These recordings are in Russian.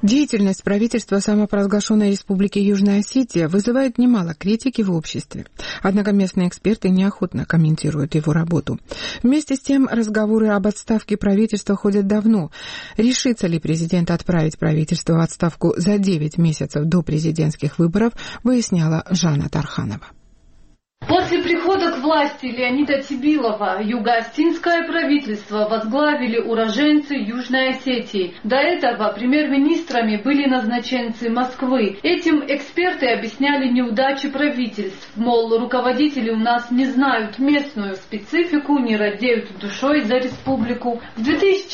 Деятельность правительства самопровозглашенной Республики Южная Осетия вызывает немало критики в обществе. Однако местные эксперты неохотно комментируют его работу. Вместе с тем, разговоры об отставке правительства ходят давно. Решится ли президент отправить правительство в отставку за 9 месяцев до президентских выборов, выясняла Жанна Тарханова. После прихода к власти Леонида Тибилова юго-осетинское правительство возглавили уроженцы Южной Осетии. До этого премьер-министрами были назначенцы Москвы. Этим эксперты объясняли неудачи правительств. Мол, руководители у нас не знают местную специфику, не радеют душой за республику. В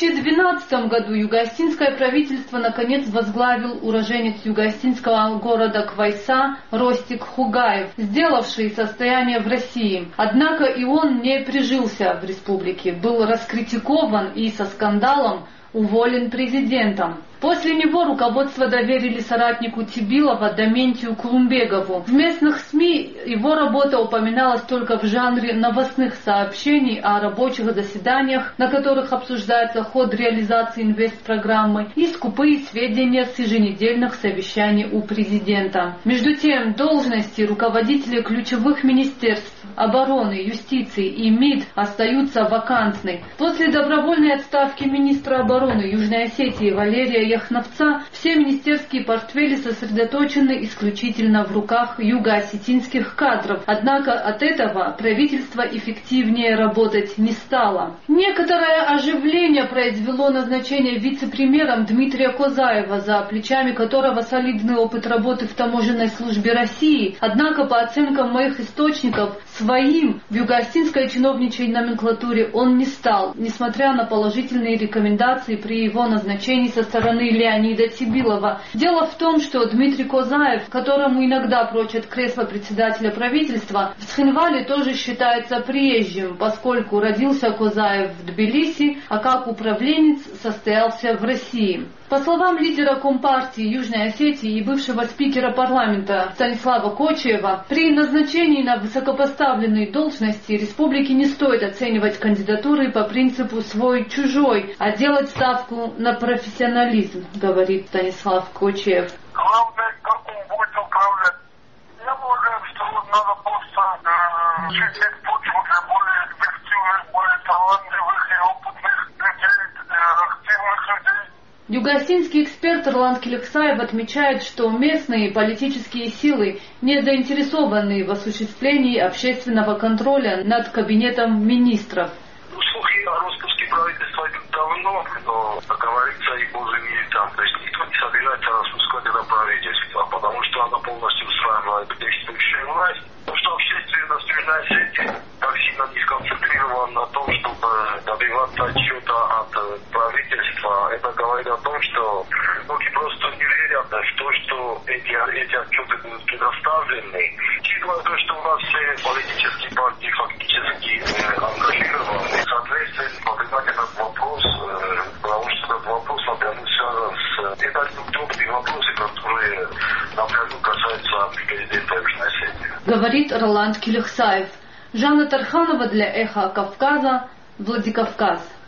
2012 году юго-осетинское правительство наконец возглавил уроженец юго-осетинского города Квайса Ростик Хугаев, сделавший состояние в России. Однако и он не прижился в республике, был раскритикован и со скандалом уволен президентом. После него руководство доверили соратнику Тибилова Доментию Кулумбегову. В местных СМИ его работа упоминалась только в жанре новостных сообщений о рабочих заседаниях, на которых обсуждается ход реализации инвестпрограммы, и скупые сведения с еженедельных совещаний у президента. Между тем, должности руководителей ключевых министерств обороны, юстиции и МИД остаются вакантны. После добровольной отставки министра обороны Южной Осетии Валерия Яхновца все министерские портфели сосредоточены исключительно в руках юго-осетинских кадров. Однако от этого правительство эффективнее работать не стало. Некоторое оживление произвело назначение вице-премьером Дмитрия Козаева, за плечами которого солидный опыт работы в таможенной службе России. Однако, по оценкам моих источников, своим в юго-осетинской чиновничьей номенклатуре он не стал, несмотря на положительные рекомендации при его назначении со стороны Леонида Тибилова. Дело в том, что Дмитрий Козаев, которому иногда прочат кресло председателя правительства, в Цхинвале тоже считается приезжим, поскольку родился Козаев в Тбилиси, а как управленец состоялся в России. По словам лидера Компартии Южной Осетии и бывшего спикера парламента Станислава Кочиева, при назначении на высокопоставленные должности республики не стоит оценивать кандидатуры по принципу «свой-чужой», а делать ставку на профессионализм, говорит Станислав Кочиев. Главное, как он будет управлять. Я полагаю, что надо просто чистить почву для более эффективных, более талантливых и опытных людей, активных людей. Юго-осетинский эксперт Ирланд Келексаев отмечает, что местные политические силы не заинтересованы в осуществлении общественного контроля над кабинетом министров. Слухи о распуске правительства идут давно, но, как говорится, и божий не там. То есть никто не собирается распускать это правительство, потому что оно полностью устраивает действующую власть. То, что общественность Южной Осетии так сильно не сконцентрирована на том, чтобы добиваться отчета от правительства, это говорит о том, что многие просто не верят в то, что эти отчеты будут предоставлены. Учитывая то, что у нас все политические партии фактически ангажированы, соответственно, поднимать этот вопрос, потому что этот вопрос напрямую связан с... Это неудобные вопросы, которые напрямую касаются президента Южной Осетии. Говорит Роланд Келексаев. Жанна Тарханова для Эхо Кавказа, Владикавказ.